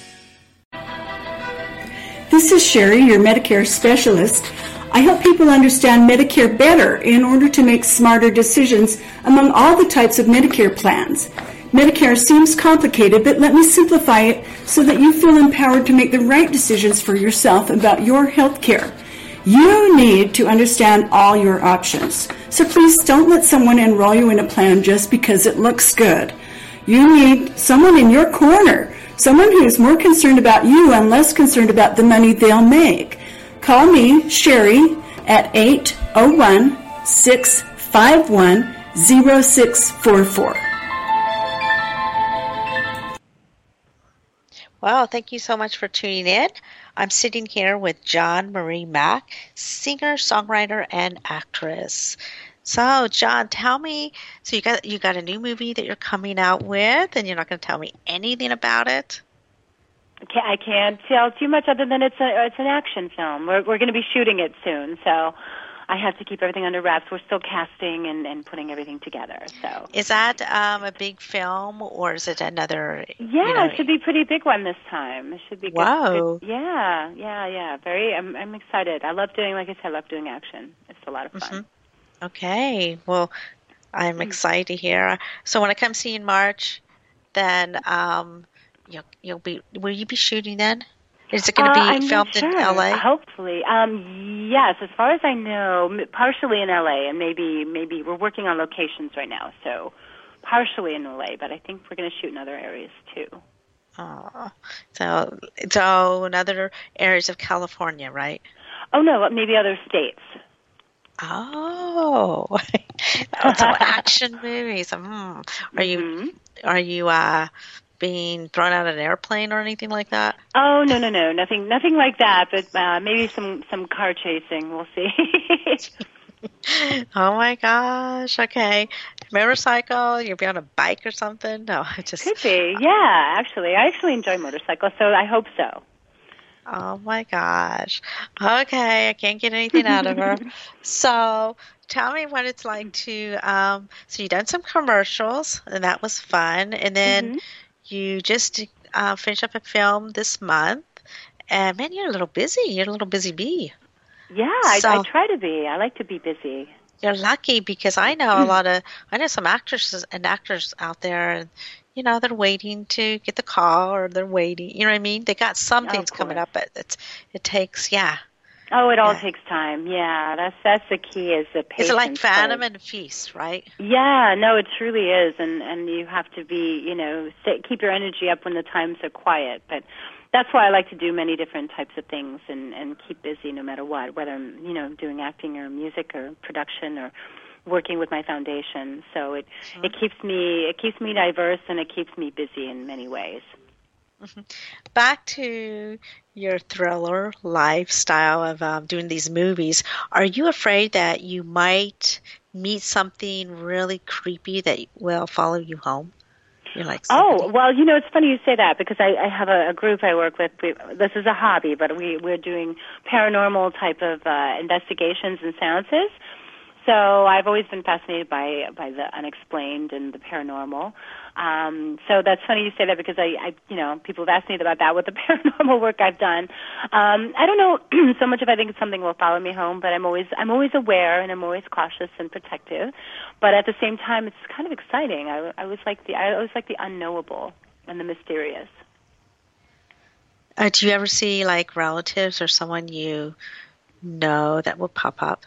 This is Sherry, your Medicare specialist. I help people understand Medicare better in order to make smarter decisions among all the types of Medicare plans. Medicare seems complicated, but let me simplify it so that you feel empowered to make the right decisions for yourself about your health care. You need to understand all your options. So please don't let someone enroll you in a plan just because it looks good. You need someone in your corner, someone who is more concerned about you and less concerned about the money they'll make. Call me, Sherry, at eight oh one, six five one, oh six four four. Well, thank you so much for tuning in. I'm sitting here with John Marie Mack, singer, songwriter, and actress. So, John, tell me, so you got you got a new movie that you're coming out with, and you're not going to tell me anything about it? I can't tell too much other than it's a it's an action film. We're we're going to be shooting it soon, so I have to keep everything under wraps. We're still casting and, and putting everything together. So is that um, a big film, or is it another? Yeah, you know, it should be a pretty big one this time. It should be good. Wow. Good. Yeah, yeah, yeah. Very. I'm I'm excited. I love doing, like I said, I love doing action. It's a lot of fun. Mm-hmm. Okay. Well, I'm excited to hear. So when I come see you in March, then um, you'll you'll be. Will you be shooting then? Is it going to be uh, filmed sure. in L A? Hopefully, um, yes. As far as I know, partially in L A, and maybe maybe we're working on locations right now. So partially in L A, but I think we're going to shoot in other areas too. Oh, so so in other areas of California, right? Oh no, maybe other states. Oh, so action movies. Hmm. Are you mm-hmm. are you uh, being thrown out of an airplane or anything like that? Oh no no no nothing nothing like that. But uh, maybe some some car chasing. We'll see. Oh my gosh. Okay, motorcycle. You'll be on a bike or something? No, I just could be. Yeah, actually, I actually enjoy motorcycles, so I hope so. Oh my gosh. Okay, I can't get anything out of her. So tell me what it's like to, um, so you've done some commercials, and that was fun. And then mm-hmm. you just uh, finished up a film this month. And man, you're a little busy. You're a little busy bee. Yeah, so, I, I try to be. I like to be busy. You're lucky because I know a lot of, I know some actresses and actors out there, and you know, they're waiting to get the call, or they're waiting. You know what I mean? They got some oh, things coming up, but it's, it takes, yeah. Oh, it all yeah. takes time. Yeah, that's that's the key is the patience. Is it like Phantom and Feast, right? Yeah, no, it truly is, and and you have to be, you know, stay, keep your energy up when the times are quiet. But that's why I like to do many different types of things and and keep busy no matter what, whether I'm, you know, doing acting or music or production or working with my foundation. So it mm-hmm. it keeps me it keeps me diverse, and it keeps me busy in many ways. Mm-hmm. Back to your thriller lifestyle of um, doing these movies, are you afraid that you might meet something really creepy that will follow you home? You're like, oh, well, you know, it's funny you say that because I, I have a, a group I work with. We, this is a hobby, but we, we're doing paranormal type of uh, investigations and seances. so I've always been fascinated by by the unexplained and the paranormal. Um, so that's funny you say that because I, I, you know, people have asked me about that with the paranormal work I've done. Um, I don't know so much if I think it's something will follow me home, but I'm always I'm always aware and I'm always cautious and protective. But at the same time, it's kind of exciting. I, I always like the I always like the unknowable and the mysterious. Uh, do you ever see like relatives or someone you know that will pop up?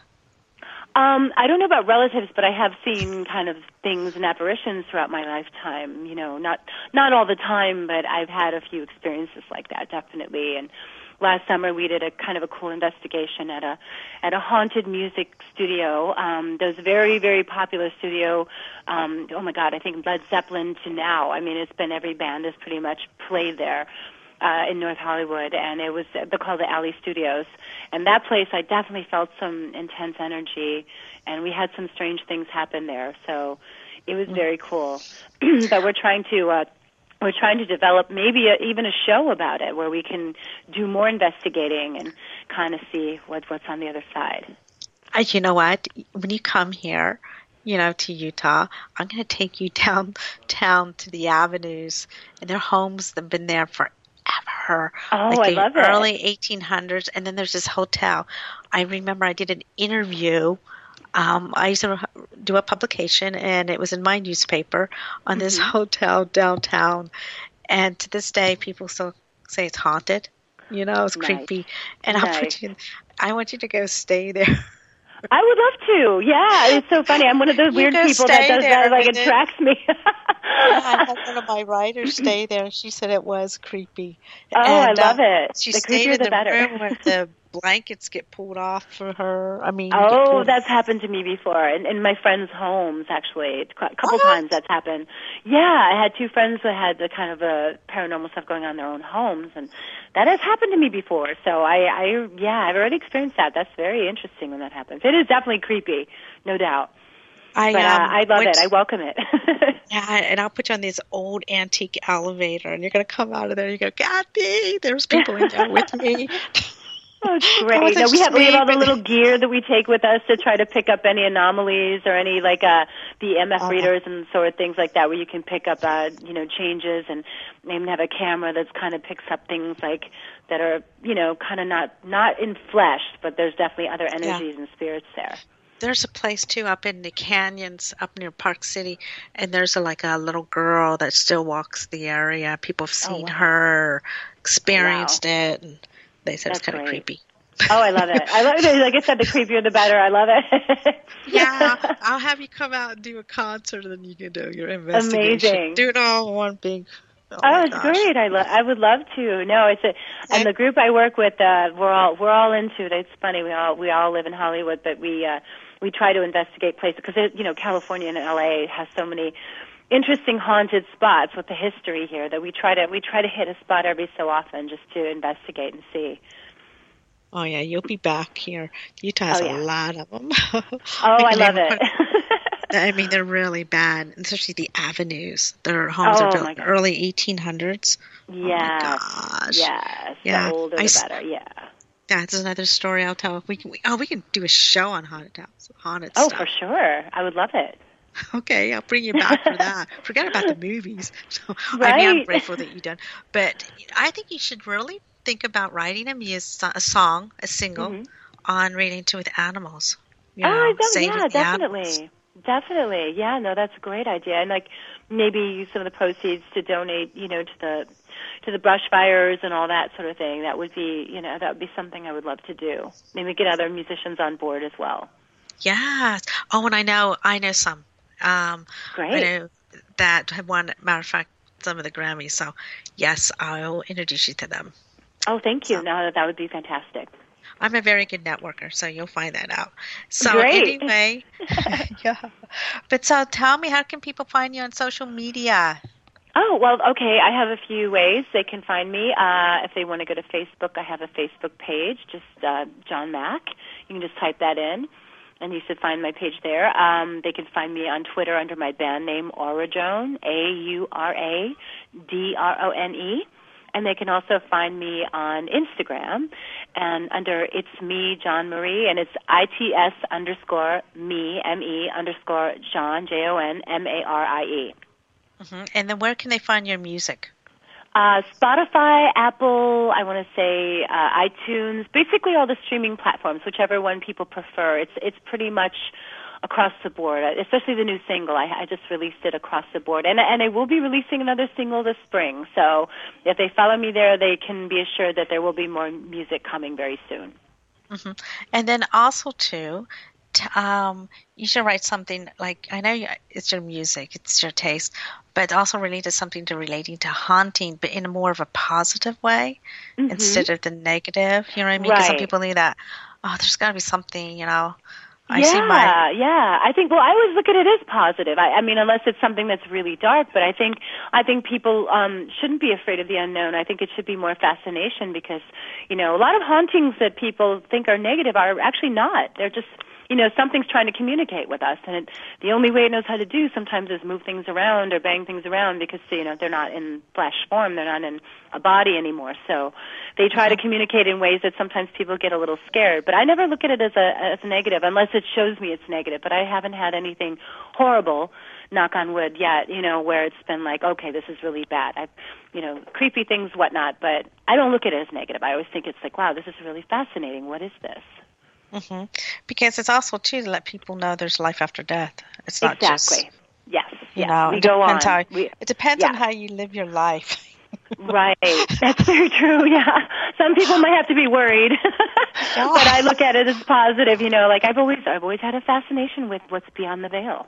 Um, I don't know about relatives, but I have seen kind of things and apparitions throughout my lifetime. You know, not not all the time, but I've had a few experiences like that, definitely. And last summer we did a kind of a cool investigation at a at a haunted music studio. Um, those very very popular studio. Um, oh my God, I think Led Zeppelin to now. I mean, it's been every band has pretty much played there. Uh, in North Hollywood, and it was they're called the Alley Studios. And that place, I definitely felt some intense energy, and we had some strange things happen there. So it was very cool. But we're trying to uh, we're trying to develop maybe a, even a show about it where we can do more investigating and kind of see what, what's on the other side. Uh, you know what? When you come here, you know, to Utah, I'm going to take you downtown to the avenues, and their homes have been there for her oh, like I the love early it. eighteen hundreds, and then there's this hotel. I remember I did an interview. Um, I used to do a publication, and it was in my newspaper on this mm-hmm. hotel downtown. And to this day, people still say it's haunted. You know, it's nice. creepy. And nice. I'll put you. I want you to go stay there. I would love to. Yeah, it's so funny. I'm one of those weird people that does that. Like, it attracts me. Yeah, I had one of my writers stay there. She said it was creepy. Oh, and, I love uh, it. She the stayed creepier, in the, the better. room where the blankets get pulled off for her. I mean, oh, that's happened to me before, in, in my friends' homes. Actually, a couple what? times that's happened. Yeah, I had two friends that had the kind of a paranormal stuff going on in their own homes, and that has happened to me before. So I, I, yeah, I've already experienced that. That's very interesting when that happens. It is definitely creepy, no doubt. I, but uh, um, I love went, it. I welcome it. Yeah, and I'll put you on this old antique elevator, and you're going to come out of there. You go, Kathy, there's people in there with me. Oh, it's great. No, we have we have all the little gear that we take with us to try to pick up any anomalies or any like uh the M F uh-huh. readers and sort of things like that, where you can pick up uh you know changes, and even have a camera that's kind of picks up things like that are you know kind of not not in flesh, but there's definitely other energies yeah. and spirits there. There's a place too up in the canyons up near Park City, and there's a, like a little girl that still walks the area. People have seen oh, wow. her, experienced oh, wow. it, and they said That's it's kind of great. creepy. Oh, I love it. I love it. Like I said, the creepier the better. I love it. Yeah, I'll have you come out and do a concert, and then you can do your investigation. Amazing. Do it all in one big. Oh, oh it's great. I lo- I would love to. No, it's a and the group I work with. Uh, we're all we're all into it. It's funny. We all we all live in Hollywood, but we uh, we try to investigate places because you know California and L A has so many interesting haunted spots with the history here that we try to we try to hit a spot every so often just to investigate and see. Oh yeah, you'll be back here. Utah has oh, yeah. a lot of them. Oh, I love it. I mean, they're really bad, especially the avenues. Their homes oh, are built early eighteen hundreds. Yeah. Oh my gosh. Yes. Yeah. The older, I, the better. Yeah. That's another story I'll tell. We can. We, oh, we can do a show on haunted houses, haunted oh, stuff. Oh, for sure. I would love it. Okay, I'll bring you back for that. Forget about the movies. So, right? I mean, I'm grateful that you've done. But I think you should really think about writing a, mus- a song, a single, mm-hmm. on Reading to with Animals. You know, oh, that, saving yeah, the definitely. animals. Definitely. Yeah, no, that's a great idea. And like maybe use some of the proceeds to donate, you know, to the to the brush fires and all that sort of thing. That would be, you know, that would be something I would love to do. Maybe get other musicians on board as well. Yes. Oh, and I know I know some. Um Great. I know that have won, matter of fact, some of the Grammys. So yes, I'll introduce you to them. Oh, thank you. So. No, that would be fantastic. I'm a very good networker, so you'll find that out. So Great. anyway, yeah. But so tell me, how can people find you on social media? Oh, well, okay. I have a few ways they can find me. Uh, if they want to go to Facebook, I have a Facebook page, just uh, John Mack. You can just type that in, and you should find my page there. Um, they can find me on Twitter under my band name, Auradrone, A U R A D R O N E. And they can also find me on Instagram and under It's Me, John Marie, and it's I T S underscore me, M E underscore John, J O N M A R I E. Mm-hmm. And then where can they find your music? Uh, Spotify, Apple, I want to say uh, iTunes, basically all the streaming platforms, whichever one people prefer. It's it's pretty much across the board, especially the new single. I, I just released it across the board. And, and I will be releasing another single this spring. So if they follow me there, they can be assured that there will be more music coming very soon. Mm-hmm. And then also, too, t- um, you should write something like, I know you, it's your music, it's your taste, but also related something to relating to haunting, but in a more of a positive way mm-hmm. instead of the negative. You know what I mean? Because right. some people need that, oh, there's got to be something, you know. I yeah, see my... yeah. I think. Well, I always look at it as positive. I, I mean, unless it's something that's really dark. But I think, I think people um, shouldn't be afraid of the unknown. I think it should be more fascination because, you know, a lot of hauntings that people think are negative are actually not. They're just, you know, something's trying to communicate with us, and it, the only way it knows how to do sometimes is move things around or bang things around because, you know, they're not in flesh form. They're not in a body anymore. So they try to communicate in ways that sometimes people get a little scared. But I never look at it as a as a negative unless it shows me it's negative. But I haven't had anything horrible, knock on wood, yet, you know, where it's been like, okay, this is really bad. I've, you know, creepy things, whatnot. But I don't look at it as negative. I always think it's like, wow, this is really fascinating. What is this? Mm-hmm. Because it's also, too, to let people know there's life after death. It's not exactly. just... Yes. You yes. know, we it go depends on. How, we, it depends yeah. on how you live your life. Right. That's very true, yeah. Some people might have to be worried. Yeah. But I look at it as positive, you know, like I've always I've always had a fascination with what's beyond the veil.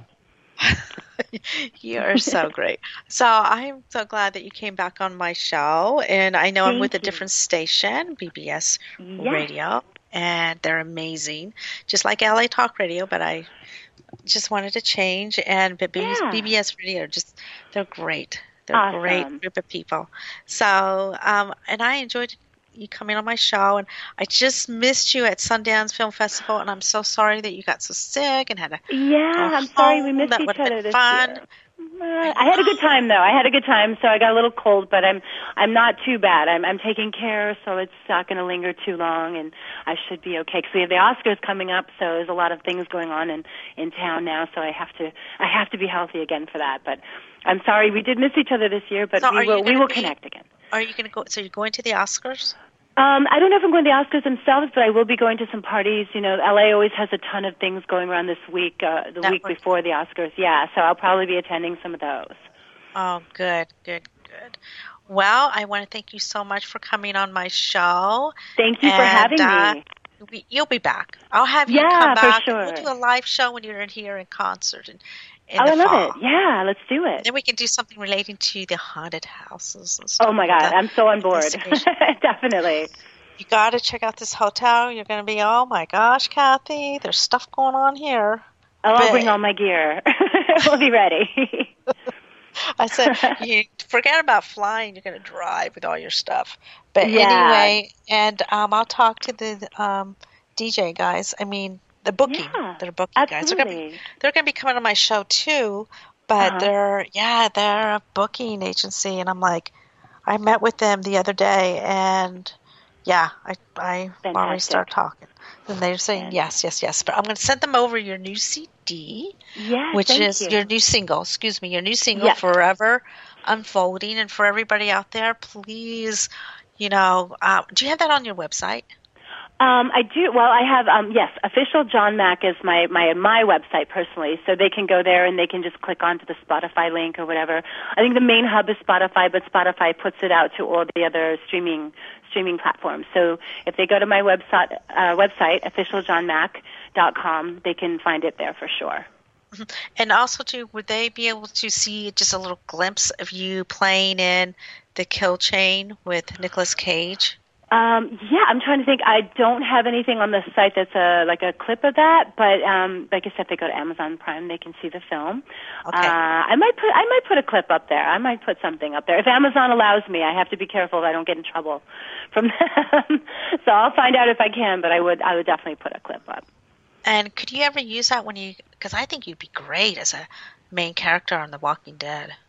You're so great. So I'm so glad that you came back on my show. And I know Thank I'm with you. a different station, B B S yes. Radio, and they're amazing. Just like L A Talk Radio, but I just wanted to change. And but yeah. B B S Radio, just they're great. They're awesome. a great group of people. So, um, and I enjoyed you coming on my show, and I just missed you at Sundance Film Festival, and I'm so sorry that you got so sick and had to Yeah, go I'm sorry we home. missed That each would have other been this fun. year. Uh, I had a good time though. I had a good time, so I got a little cold, but I'm I'm not too bad. I'm I'm taking care, so it's not going to linger too long, and I should be okay. Because we have the Oscars coming up, so there's a lot of things going on in in town now. So I have to I have to be healthy again for that. But I'm sorry we did miss each other this year, but so we will we will be, connect again. Are you going to go? So you're going to the Oscars? Um, I don't know if I'm going to the Oscars themselves, but I will be going to some parties. You know, L A always has a ton of things going around this week, uh, the That week works. before the Oscars. Yeah, so I'll probably be attending some of those. Oh, good, good, good. Well, I want to thank you so much for coming on my show. Thank you and, for having uh, me. We, you'll be back. I'll have you Yeah, come for back. sure. We'll do a live show when you're in here in concert. And, in Oh, the I love fall. it. Yeah, let's do it. Then we can do something relating to the haunted houses and stuff. Oh, my God. The I'm so on board. investigation. Definitely. You got to check out this hotel. You're going to be, oh, my gosh, Kathy, there's stuff going on here. Oh, I'll But- bring all my gear. We'll be ready. I said, you forget about flying. You're going to drive with all your stuff. But Yeah. anyway, and um, I'll talk to the um, D J guys. I mean, the booking. Yeah, They're booking guys. They're going to absolutely. be they're going to be coming on my show too. But Uh-huh. they're yeah, they're a booking agency, and I'm like, I met with them the other day, and yeah, I I already Fantastic. started talking. And they're saying yes, yes, yes. But I'm going to send them over your new C D. Yes, Which thank is you. your new single, excuse me, your new single, Yes. Forever Unfolding. And for everybody out there, please, you know, uh, do you have that on your website? Um, I do. Well, I have. Um, yes, official John Mack is my my my website personally, so they can go there and they can just click onto the Spotify link or whatever. I think the main hub is Spotify, but Spotify puts it out to all the other streaming streaming platforms. So if they go to my website uh, website official john mack dot com, they can find it there for sure. And also, too, would they be able to see just a little glimpse of you playing in The Kill Chain with Nicolas Cage? Um, yeah, I'm trying to think. I don't have anything on the site that's a like a clip of that, but um, like I said, if they go to Amazon Prime, they can see the film. Okay. Uh, I might put I might put a clip up there. I might put something up there if Amazon allows me. I have to be careful that I don't get in trouble from them. So I'll find out if I can, but I would I would definitely put a clip up. And could you ever use that when you, because I think you'd be great as a main character on The Walking Dead.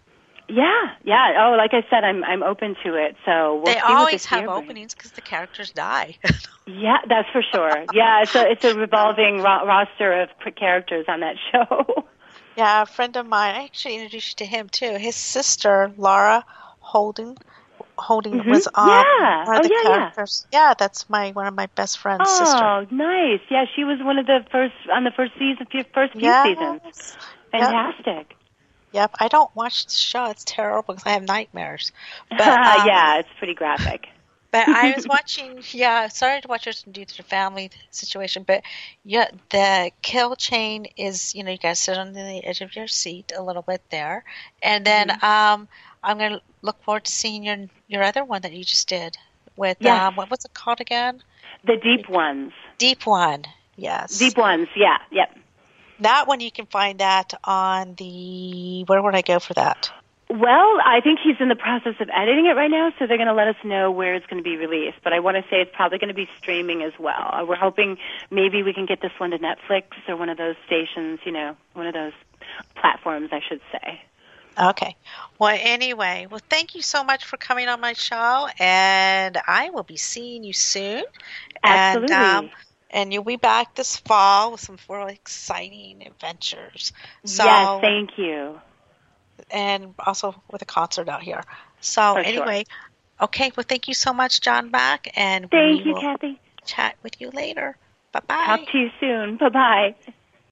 Yeah, yeah. Oh, like I said, I'm I'm open to it. So we'll they see what always this have year brings. openings because the characters die. Yeah, that's for sure. Yeah, it's a it's a revolving ro- roster of p- characters on that show. Yeah, a friend of mine, I actually introduced you to him too. His sister, Laura Holding, Holding Mm-hmm. was on Yeah. one of Oh, the yeah, yeah. characters. Yeah. that's my one of my best friend's Oh, sister. nice. Yeah, she was one of the first on the first season, few- first few Yes. seasons. Fantastic. Yep, I don't watch the show. It's terrible because I have nightmares. But um, yeah, it's pretty graphic. But I was watching, yeah, I started to watch it due to the family situation, but yeah, the kill chain is, you know, you guys sit on the edge of your seat a little bit there. And then Mm-hmm. um, I'm going to look forward to seeing your your other one that you just did with, Yes. um, what, what's it called again? The deep ones. Deep One, yes. Deep ones, yeah, yep. That one, you can find that on the, where would I go for that? Well, I think he's in the process of editing it right now, so they're going to let us know where it's going to be released. But I want to say it's probably going to be streaming as well. Uh, We're hoping maybe we can get this one to Netflix or one of those stations, you know, one of those platforms, I should say. Okay. Well, anyway, well, thank you so much for coming on my show, and I will be seeing you soon. Absolutely. And, um, and you'll be back this fall with some really exciting adventures. So, yes, thank you. And also with a concert out here. So, For anyway, okay. Well, thank you so much, John Mack, and Thank we you, will Kathy. chat with you later. Bye-bye. Talk to you soon. Bye-bye.